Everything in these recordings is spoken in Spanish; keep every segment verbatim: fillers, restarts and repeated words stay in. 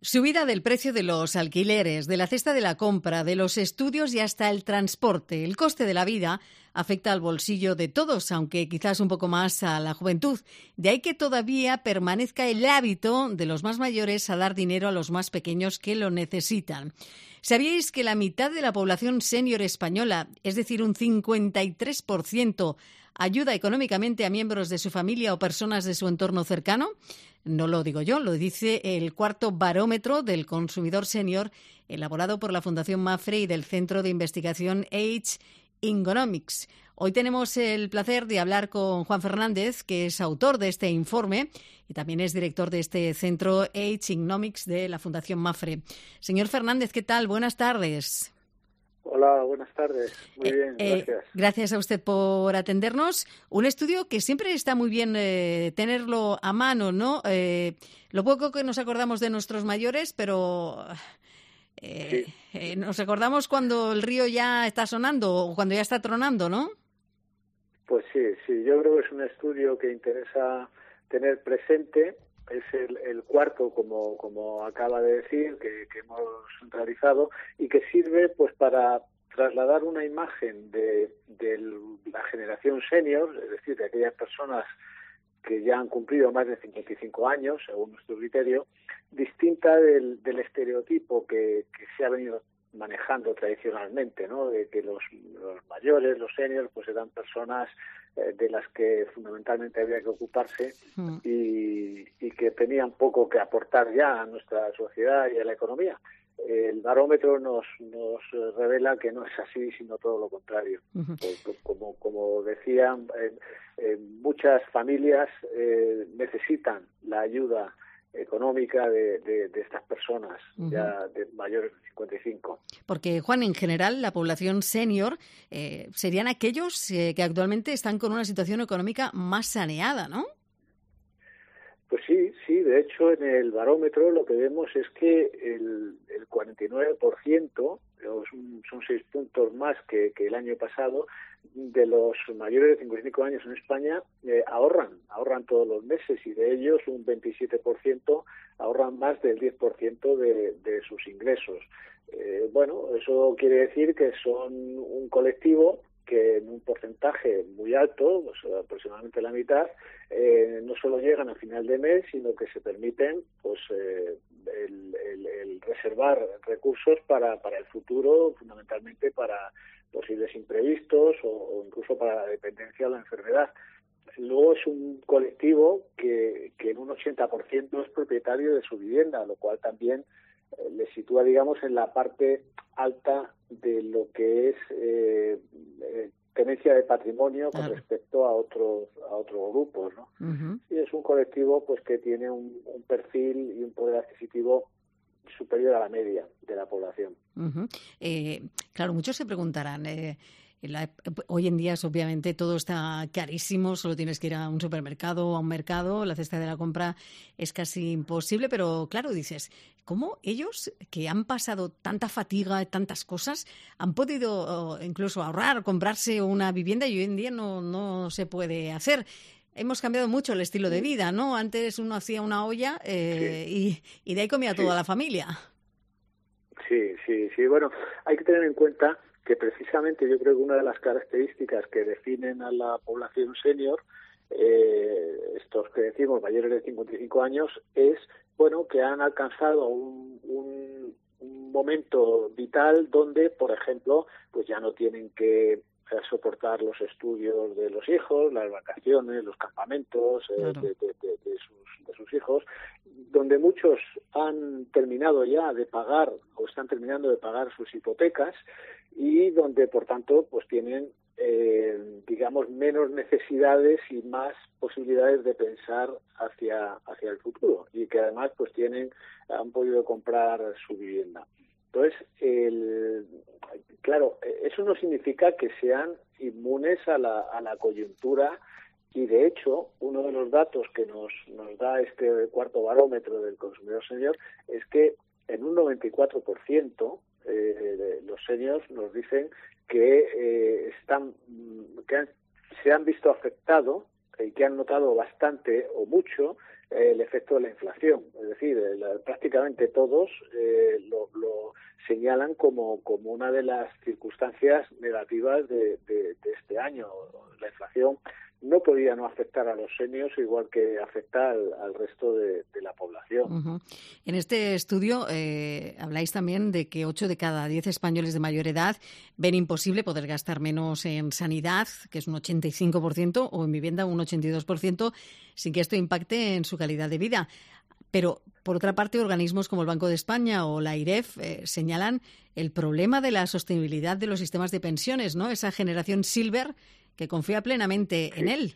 Subida del precio de los alquileres, de la cesta de la compra, de los estudios y hasta el transporte. El coste de la vida afecta al bolsillo de todos, aunque quizás un poco más a la juventud. De ahí que todavía permanezca el hábito de los más mayores a dar dinero a los más pequeños que lo necesitan. ¿Sabíais que la mitad de la población senior española, es decir, un cincuenta y tres por ciento, ayuda económicamente a miembros de su familia o personas de su entorno cercano? No lo digo yo, lo dice el cuarto barómetro del consumidor senior elaborado por la Fundación Mapfre y del Centro de Investigación Age Ingonomics. Hoy tenemos el placer de hablar con Juan Fernández, que es autor de este informe y también es director de este Centro Age Ingonomics de la Fundación Mapfre. Señor Fernández, ¿qué tal? Buenas tardes. Hola, buenas tardes. Muy bien, eh, gracias. Eh, gracias a usted por atendernos. Un estudio que siempre está muy bien eh, tenerlo a mano, ¿no? Eh, lo poco que nos acordamos de nuestros mayores, pero eh, sí. eh, nos acordamos cuando el río ya está sonando o cuando ya está tronando, ¿no? Pues sí, sí. Yo creo que es un estudio que interesa tener presente. Es el, el cuarto, como como acaba de decir, que, que hemos realizado y que sirve pues para trasladar una imagen de, de la generación senior, es decir, de aquellas personas que ya han cumplido más de cincuenta y cinco años, según nuestro criterio, distinta del, del estereotipo que, que se ha venido manejando tradicionalmente, ¿no? De que los, los mayores, los seniors, pues eran personas eh, de las que fundamentalmente había que ocuparse mm. y, y que tenían poco que aportar ya a nuestra sociedad y a la economía. El barómetro nos nos revela que no es así, sino todo lo contrario. Uh-huh. Pues, como como decían, eh, eh, muchas familias eh, necesitan la ayuda económica de, de, de estas personas uh-huh. ya de mayores de cincuenta y cinco. Porque, Juan, en general, la población senior eh, serían aquellos eh, que actualmente están con una situación económica más saneada, ¿no? Pues sí, sí. De hecho, en el barómetro lo que vemos es que el, el cuarenta y nueve por ciento, son, son seis puntos más que, que el año pasado, de los mayores de cincuenta y cinco años en España eh, ahorran, ahorran todos los meses y de ellos un veintisiete por ciento ahorran más del diez por ciento de, de sus ingresos. Eh, bueno, eso quiere decir que son un colectivo que en un porcentaje muy alto, pues aproximadamente la mitad, eh, no solo llegan a final de mes, sino que se permiten pues eh, el, el, el reservar recursos para, para el futuro, fundamentalmente para posibles imprevistos o, o incluso para la dependencia o la enfermedad. Luego es un colectivo que, que en un ochenta por ciento es propietario de su vivienda, lo cual también eh, le sitúa, digamos, en la parte alta de lo que es eh, eh, tenencia de patrimonio con claro. respecto a otros a otros grupos, ¿no? Uh-huh. Y es un colectivo pues que tiene un, un perfil y un poder adquisitivo superior a la media de la población. Uh-huh. Eh, claro, muchos se preguntarán. Eh, La, hoy en día, obviamente, todo está carísimo, solo tienes que ir a un supermercado o a un mercado, la cesta de la compra es casi imposible, pero claro, dices, ¿cómo ellos, que han pasado tanta fatiga, tantas cosas, han podido incluso ahorrar, comprarse una vivienda y hoy en día no, no se puede hacer? Hemos cambiado mucho el estilo de vida, ¿no? Antes uno hacía una olla eh, sí. y, y de ahí comía sí. toda la familia. Sí, sí, sí. Bueno, hay que tener en cuenta que precisamente yo creo que una de las características que definen a la población senior, eh, estos que decimos mayores de cincuenta y cinco años, es bueno que han alcanzado un, un, un momento vital donde, por ejemplo, pues ya no tienen que soportar los estudios de los hijos, las vacaciones, los campamentos eh, claro. de, de, de, de, sus, de sus hijos, donde muchos han terminado ya de pagar o están terminando de pagar sus hipotecas y donde, por tanto, pues tienen, eh, digamos, menos necesidades y más posibilidades de pensar hacia hacia el futuro y que además, pues tienen, han podido comprar su vivienda. Entonces, el, claro, eso no significa que sean inmunes a la, a la coyuntura y, de hecho, uno de los datos que nos, nos da este cuarto barómetro del consumidor senior es que en un noventa y cuatro por ciento eh, los seniors nos dicen que eh, están que han, se han visto afectados y que han notado bastante o mucho eh, el efecto de la inflación. Es decir, el, prácticamente todos eh, lo, lo señalan como, como una de las circunstancias negativas de, de, de este año. La inflación no podía no afectar a los seniors igual que afecta al, al resto de, de la población. Uh-huh. En este estudio eh, habláis también de que ocho de cada diez españoles de mayor edad ven imposible poder gastar menos en sanidad, que es un ochenta y cinco por ciento, o en vivienda un ochenta y dos por ciento, sin que esto impacte en su calidad de vida. Pero, por otra parte, organismos como el Banco de España o la AIREF eh, señalan el problema de la sostenibilidad de los sistemas de pensiones, ¿no? Esa generación silver que confía plenamente Sí. en él.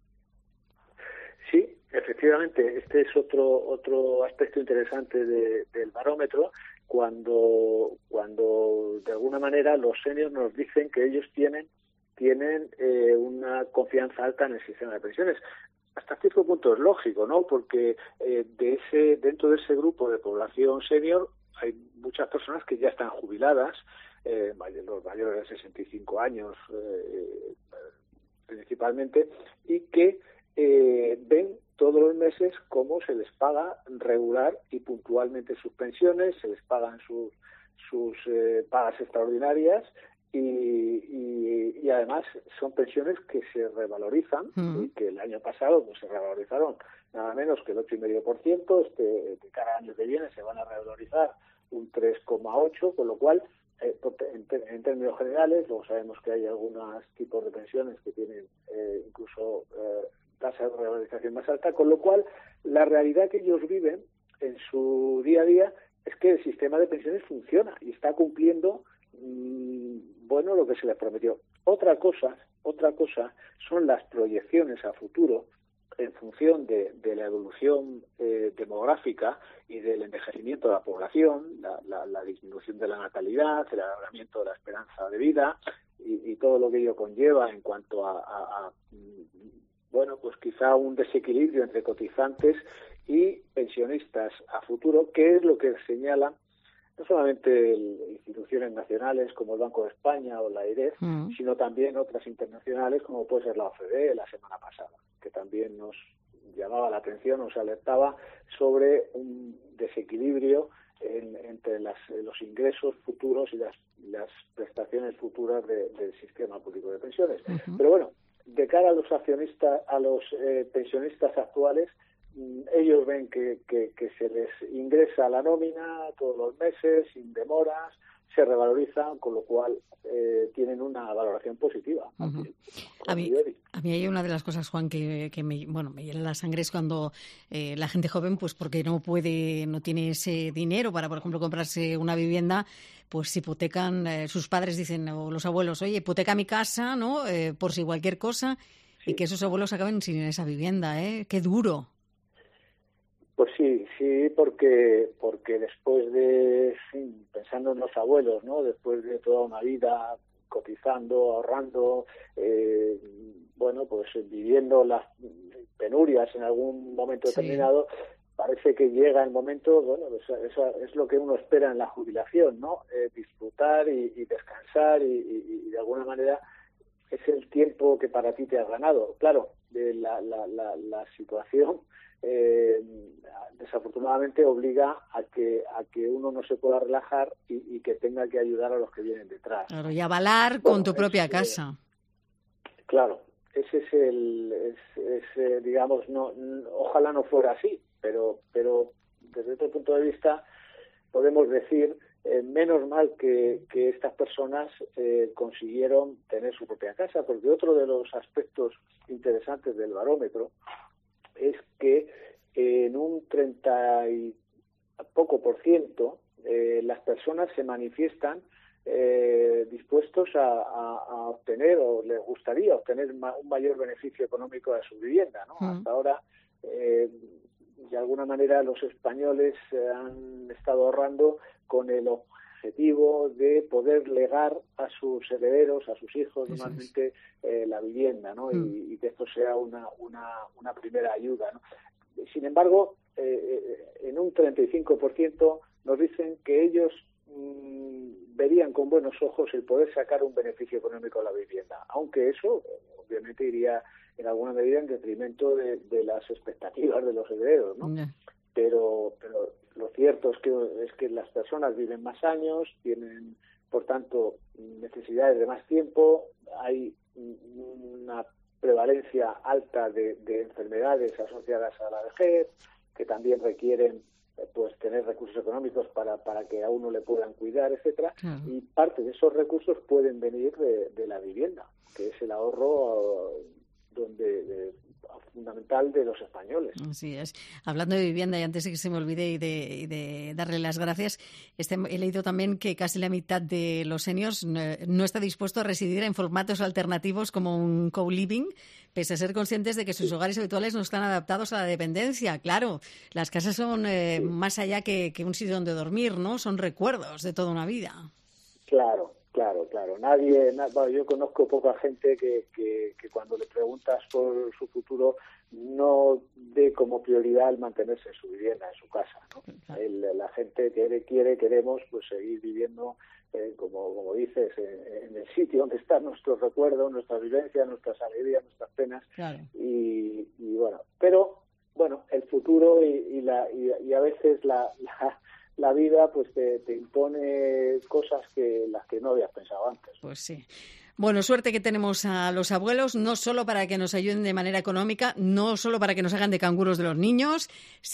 Sí, efectivamente, este es otro otro aspecto interesante de, del barómetro, cuando cuando de alguna manera los seniors nos dicen que ellos tienen tienen eh, una confianza alta en el sistema de pensiones. Hasta cierto punto es lógico, ¿no? Porque eh, de ese dentro de ese grupo de población senior hay muchas personas que ya están jubiladas, eh, los mayores de sesenta y cinco años eh, principalmente, y que eh, ven todos los meses cómo se les paga regular y puntualmente sus pensiones, se les pagan sus, sus eh, pagas extraordinarias y, y, y además son pensiones que se revalorizan, mm. y que el año pasado pues, se revalorizaron nada menos que el ocho coma cinco por ciento, este, de cada año que viene se van a revalorizar un tres coma ocho por ciento, con lo cual Eh, en, en términos generales, luego sabemos que hay algunos tipos de pensiones que tienen eh, incluso eh, tasa de revalorización más alta, con lo cual la realidad que ellos viven en su día a día es que el sistema de pensiones funciona y está cumpliendo mmm, bueno lo que se les prometió. Otra cosa, otra cosa son las proyecciones a futuro en función de, de la evolución eh, demográfica y del envejecimiento de la población, la, la, la disminución de la natalidad, el alargamiento de la esperanza de vida y, y todo lo que ello conlleva en cuanto a, a, a bueno, pues quizá un desequilibrio entre cotizantes y pensionistas a futuro, que es lo que señalan no solamente el, instituciones nacionales como el Banco de España o la AIREF, mm. sino también otras internacionales como puede ser la O C D E la semana pasada, que también nos llamaba la atención, nos alertaba sobre un desequilibrio en, entre las, los ingresos futuros y las, las prestaciones futuras de, del sistema público de pensiones. Uh-huh. Pero bueno, de cara a los accionistas, a los eh, pensionistas actuales, ellos ven que, que, que se les ingresa la nómina todos los meses, sin demoras, se revalorizan, con lo cual eh, tienen una valoración positiva. Uh-huh. A mí, a mí hay una de las cosas, Juan, que, que me, bueno, me hiela la sangre es cuando eh, la gente joven, pues porque no puede, no tiene ese dinero para, por ejemplo, comprarse una vivienda, pues hipotecan, eh, sus padres dicen, o los abuelos, oye, hipoteca mi casa, ¿no? Eh, por si cualquier cosa, sí. Y que esos abuelos acaben sin esa vivienda, ¿eh? ¡Qué duro! Pues sí, sí, porque porque después de, sí, pensando en los abuelos, ¿no? Después de toda una vida cotizando, ahorrando, eh, bueno, pues viviendo las penurias en algún momento sí. determinado, parece que llega el momento, bueno, eso, eso es lo que uno espera en la jubilación, ¿no? Eh, disfrutar y, y descansar y, y, y de alguna manera es el tiempo que para ti te has ganado. Claro, de la, la, la, la situación eh, desafortunadamente obliga a que a que uno no se pueda relajar y, y que tenga que ayudar a los que vienen detrás. Claro, y avalar bueno, con tu propia es, casa. Eh, claro, ese es el, es, es, eh, digamos, no, no, ojalá no fuera así, pero, pero desde otro punto de vista podemos decir eh, menos mal que, que estas personas eh, consiguieron tener su propia casa, porque otro de los aspectos interesantes del barómetro es que eh, en un treinta y poco por ciento eh, las personas se manifiestan eh, dispuestos a, a, a obtener o les gustaría obtener ma- un mayor beneficio económico de su vivienda, ¿no? Mm. Hasta ahora, eh, de alguna manera, los españoles eh, han estado ahorrando con el objetivo de poder legar a sus herederos, a sus hijos, Eso normalmente es. eh, la vivienda, ¿no? Mm. Y, y que esto sea una, una, una primera ayuda, ¿no? Sin embargo, eh, en un treinta y cinco por ciento nos dicen que ellos mmm, verían con buenos ojos el poder sacar un beneficio económico de la vivienda, aunque eso obviamente iría en alguna medida en detrimento de, de las expectativas de los herederos, ¿no? Yeah. Pero, pero lo cierto es que es que las personas viven más años, tienen, por tanto, necesidades de más tiempo, hay una prevalencia alta de, de enfermedades asociadas a la vejez, que también requieren pues tener recursos económicos para, para que a uno le puedan cuidar, etcétera, claro. Y parte de esos recursos pueden venir de, de la vivienda, que es el ahorro donde de, fundamental de los españoles. Así es. Hablando de vivienda, y antes de que se me olvide y de, y de darle las gracias, este, he leído también que casi la mitad de los seniors no, no está dispuesto a residir en formatos alternativos como un co-living, pese a ser conscientes de que sus sí. hogares habituales no están adaptados a la dependencia. Claro, las casas son eh, sí. más allá que, que un sitio donde dormir, ¿no? Son recuerdos de toda una vida. Claro. Claro, claro. Nadie, na, bueno, yo conozco poca gente que, que, que cuando le preguntas por su futuro no dé como prioridad el mantenerse en su vivienda, en su casa, ¿no? Claro. El, la gente quiere, quiere, queremos pues seguir viviendo, eh, como, como dices, en, en el sitio donde están nuestros recuerdos, nuestras vivencias, nuestras alegrías, nuestras penas. Claro. Y, y bueno, pero bueno, el futuro y, y la y, y a veces la, la la vida pues te, te impone cosas que las que no habías pensado antes. Pues sí. Bueno, suerte que tenemos a los abuelos, no solo para que nos ayuden de manera económica, no solo para que nos hagan de canguros de los niños,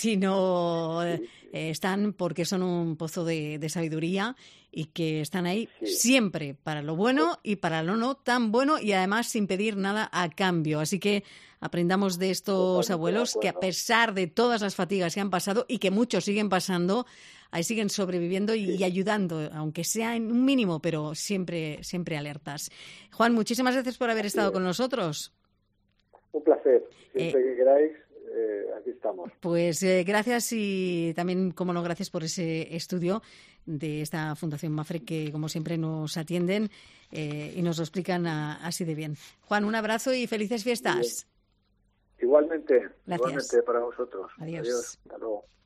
sino sí, sí. Eh, están porque son un pozo de, de sabiduría y que están ahí sí. siempre para lo bueno y para lo no tan bueno y además sin pedir nada a cambio. Así que aprendamos de estos abuelos que a pesar de todas las fatigas que han pasado y que muchos siguen pasando, ahí siguen sobreviviendo y, sí. y ayudando, aunque sea en un mínimo, pero siempre siempre alertas. Juan, muchísimas gracias por haber estado sí. con nosotros. Un placer. Siempre eh, que queráis, eh, aquí estamos. Pues eh, gracias y también, como no, gracias por ese estudio de esta Fundación Mafre que, como siempre, nos atienden eh, y nos lo explican a, así de bien. Juan, un abrazo y felices fiestas. Igualmente, gracias. Igualmente para vosotros. Adiós. Adiós. Hasta luego.